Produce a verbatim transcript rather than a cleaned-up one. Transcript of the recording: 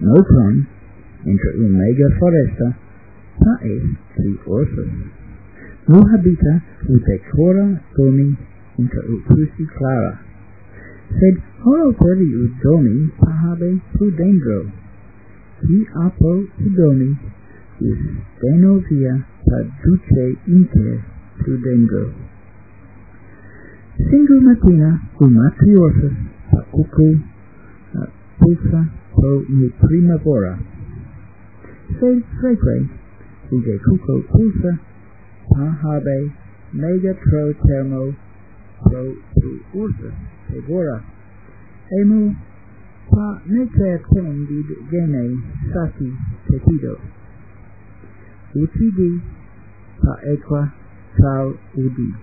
Notron, inter in mega foresta, ta est qui orsus. Nu habita ut decora domi inter ut cruci clara. Sed horo peri ut domi pahabe prudendro. Qui apo ut domi, is steno via paduce inter prudendro. Single matina, cum matri orsus, pa cucu, pulsa pro mi primavera. Sed freque, uge cuco pulsa, pa habe mega tro termo pro tu ursus pevora. Emu, pa nece attendid gene sati petido. Ucidi, pa equa sal udi.